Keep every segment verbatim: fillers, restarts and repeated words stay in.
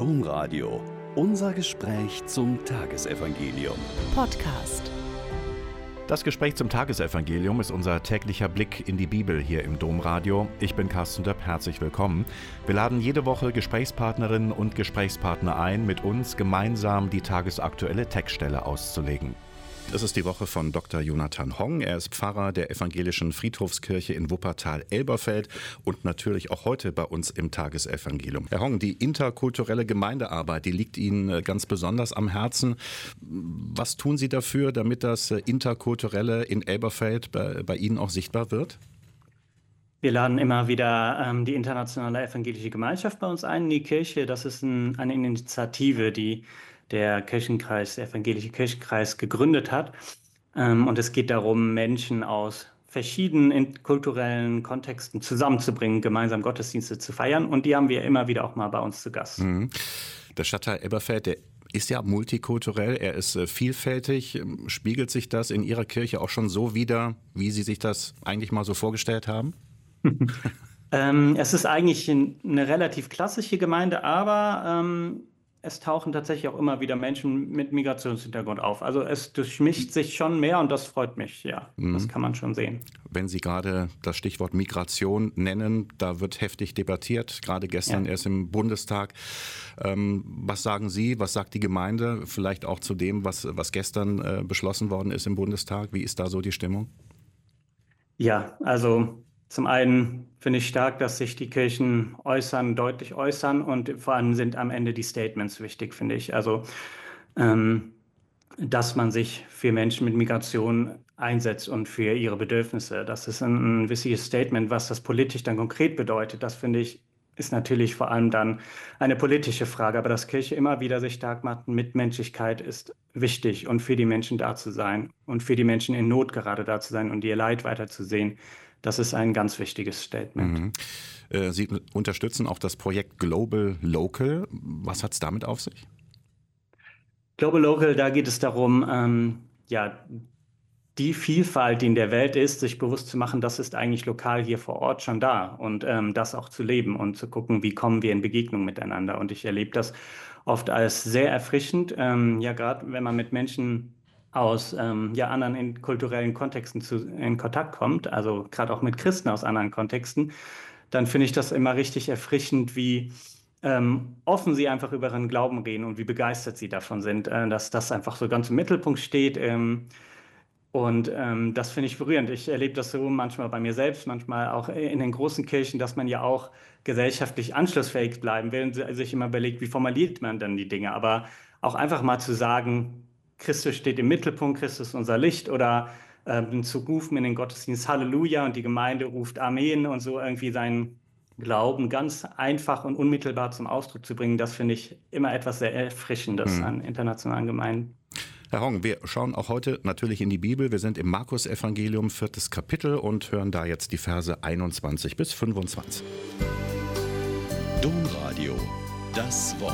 Domradio. Unser Gespräch zum Tagesevangelium. Podcast. Das Gespräch zum Tagesevangelium ist unser täglicher Blick in die Bibel hier im Domradio. Ich bin Carsten Döpp, herzlich willkommen. Wir laden jede Woche Gesprächspartnerinnen und Gesprächspartner ein, mit uns gemeinsam die tagesaktuelle Textstelle auszulegen. Es ist die Woche von Doktor Jonathan Hong. Er ist Pfarrer der Evangelischen Friedhofskirche in Wuppertal-Elberfeld und natürlich auch heute bei uns im Tagesevangelium. Herr Hong, die interkulturelle Gemeindearbeit, die liegt Ihnen ganz besonders am Herzen. Was tun Sie dafür, damit das Interkulturelle in Elberfeld bei, bei Ihnen auch sichtbar wird? Wir laden immer wieder ähm, die internationale evangelische Gemeinschaft bei uns ein in die Kirche. Das ist ein, eine Initiative, die der Kirchenkreis, der evangelische Kirchenkreis gegründet hat. Ähm, und es geht darum, Menschen aus verschiedenen kulturellen Kontexten zusammenzubringen, gemeinsam Gottesdienste zu feiern. Und die haben wir immer wieder auch mal bei uns zu Gast. Mhm. Der Stadtteil Elberfeld, der ist ja multikulturell, er ist äh, vielfältig. Spiegelt sich das in Ihrer Kirche auch schon so wider, wie Sie sich das eigentlich mal so vorgestellt haben? ähm, es ist eigentlich eine relativ klassische Gemeinde, aber ähm, es tauchen tatsächlich auch immer wieder Menschen mit Migrationshintergrund auf. Also es durchmischt sich schon mehr und das freut mich, ja. Mhm. Das kann man schon sehen. Wenn Sie gerade das Stichwort Migration nennen, da wird heftig debattiert, gerade gestern ja. erst im Bundestag. Ähm, was sagen Sie, was sagt die Gemeinde? Vielleicht auch zu dem, was, was gestern äh, beschlossen worden ist im Bundestag. Wie ist da so die Stimmung? Ja, also zum einen finde ich stark, dass sich die Kirchen äußern, deutlich äußern und vor allem sind am Ende die Statements wichtig, finde ich. Also, ähm, dass man sich für Menschen mit Migration einsetzt und für ihre Bedürfnisse. Das ist ein, ein wichtiges Statement, was das politisch dann konkret bedeutet. Das finde ich, ist natürlich vor allem dann eine politische Frage. Aber dass Kirche immer wieder sich stark macht, Mitmenschlichkeit ist wichtig und für die Menschen da zu sein und für die Menschen in Not gerade da zu sein und ihr Leid weiterzusehen. Das ist ein ganz wichtiges Statement. Mhm. Äh, Sie unterstützen auch das Projekt Global Local. Was hat es damit auf sich? Global Local, da geht es darum, ähm, ja, die Vielfalt, die in der Welt ist, sich bewusst zu machen, das ist eigentlich lokal hier vor Ort schon da und ähm, das auch zu leben und zu gucken, wie kommen wir in Begegnung miteinander. Und ich erlebe das oft als sehr erfrischend, ähm, ja, gerade wenn man mit Menschen aus ähm, ja, anderen in kulturellen Kontexten zu, in Kontakt kommt, also gerade auch mit Christen aus anderen Kontexten, dann finde ich das immer richtig erfrischend, wie ähm, offen sie einfach über ihren Glauben reden und wie begeistert sie davon sind, äh, dass das einfach so ganz im Mittelpunkt steht. Ähm, und ähm, das finde ich berührend. Ich erlebe das so manchmal bei mir selbst, manchmal auch in den großen Kirchen, dass man ja auch gesellschaftlich anschlussfähig bleiben will und sich immer überlegt, wie formuliert man dann die Dinge. Aber auch einfach mal zu sagen, Christus steht im Mittelpunkt, Christus ist unser Licht oder äh, zu rufen in den Gottesdienst Halleluja und die Gemeinde ruft Amen und so irgendwie seinen Glauben ganz einfach und unmittelbar zum Ausdruck zu bringen, das finde ich immer etwas sehr Erfrischendes mhm. an internationalen Gemeinden. Herr Hong, wir schauen auch heute natürlich in die Bibel. Wir sind im Markus-Evangelium, viertes Kapitel und hören da jetzt die Verse einundzwanzig bis fünfundzwanzig. Domradio, das Wort.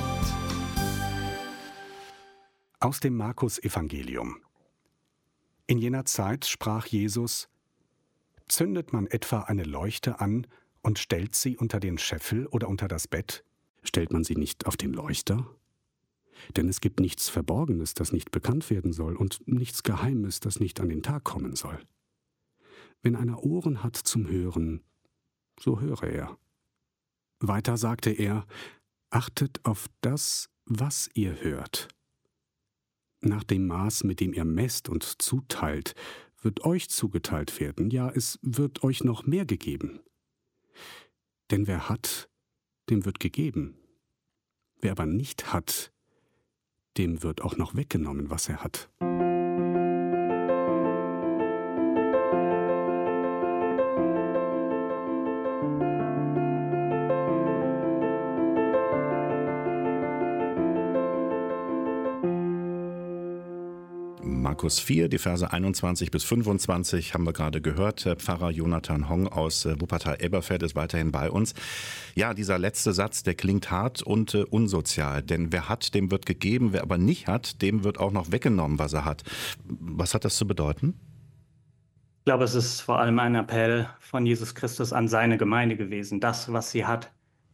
Aus dem Markus-Evangelium. In jener Zeit sprach Jesus: Zündet man etwa eine Leuchte an und stellt sie unter den Scheffel oder unter das Bett, stellt man sie nicht auf den Leuchter? Denn es gibt nichts Verborgenes, das nicht bekannt werden soll, und nichts Geheimes, das nicht an den Tag kommen soll. Wenn einer Ohren hat zum Hören, so höre er. Weiter sagte er: Achtet auf das, was ihr hört. Nach dem Maß, mit dem ihr messt und zuteilt, wird euch zugeteilt werden, ja, es wird euch noch mehr gegeben. Denn wer hat, dem wird gegeben. Wer aber nicht hat, dem wird auch noch weggenommen, was er hat. Markus vier, die Verse einundzwanzig bis fünfundzwanzig haben wir gerade gehört. Pfarrer Jonathan Hong aus Wuppertal-Elberfeld ist weiterhin bei uns. Ja, dieser letzte Satz, der klingt hart und äh, unsozial. Denn wer hat, dem wird gegeben. Wer aber nicht hat, dem wird auch noch weggenommen, was er hat. Was hat das zu bedeuten? Ich glaube, es ist vor allem ein Appell von Jesus Christus an seine Gemeinde gewesen. Das, was sie hat,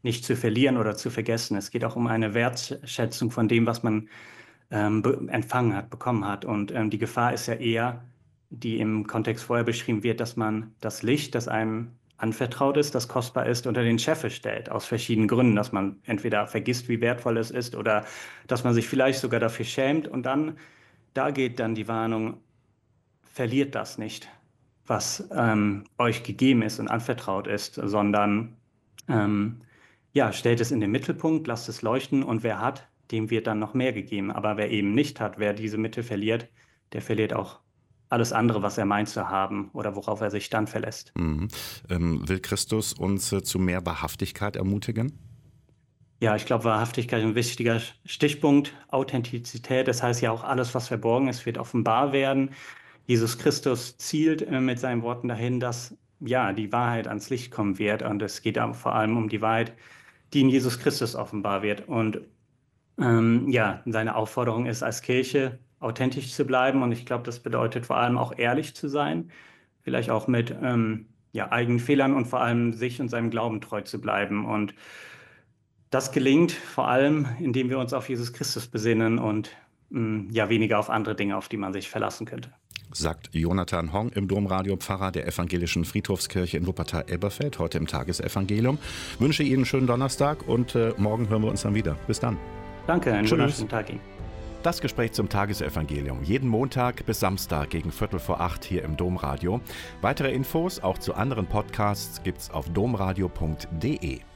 nicht zu verlieren oder zu vergessen. Es geht auch um eine Wertschätzung von dem, was man ähm, empfangen hat, bekommen hat. Und ähm, die Gefahr ist ja eher, die im Kontext vorher beschrieben wird, dass man das Licht, das einem anvertraut ist, das kostbar ist, unter den Scheffel stellt, aus verschiedenen Gründen, dass man entweder vergisst, wie wertvoll es ist, oder dass man sich vielleicht sogar dafür schämt. Und dann, da geht dann die Warnung, verliert das nicht, was ähm, euch gegeben ist und anvertraut ist, sondern ähm, ja, stellt es in den Mittelpunkt, lasst es leuchten, und wer hat, dem wird dann noch mehr gegeben. Aber wer eben nicht hat, wer diese Mittel verliert, der verliert auch alles andere, was er meint zu haben oder worauf er sich dann verlässt. Mhm. Ähm, will Christus uns äh, zu mehr Wahrhaftigkeit ermutigen? Ja, ich glaube, Wahrhaftigkeit ist ein wichtiger Stichpunkt. Authentizität, das heißt ja auch, alles, was verborgen ist, wird offenbar werden. Jesus Christus zielt äh, mit seinen Worten dahin, dass ja die Wahrheit ans Licht kommen wird. Und es geht aber vor allem um die Wahrheit, die in Jesus Christus offenbar wird. Und ähm, ja, seine Aufforderung ist, als Kirche authentisch zu bleiben. Und ich glaube, das bedeutet vor allem auch ehrlich zu sein, vielleicht auch mit ähm, ja, eigenen Fehlern und vor allem sich und seinem Glauben treu zu bleiben. Und das gelingt vor allem, indem wir uns auf Jesus Christus besinnen und mh, ja weniger auf andere Dinge, auf die man sich verlassen könnte. Sagt Jonathan Hong im Domradio, Pfarrer der Evangelischen Friedhofskirche in Wuppertal-Elberfeld, heute im Tagesevangelium. Wünsche Ihnen einen schönen Donnerstag und äh, morgen hören wir uns dann wieder. Bis dann. Danke, einen Tschüss. wunderschönen Tag Ihnen. Das Gespräch zum Tagesevangelium. Jeden Montag bis Samstag gegen Viertel vor acht hier im Domradio. Weitere Infos auch zu anderen Podcasts gibt's auf domradio punkt de.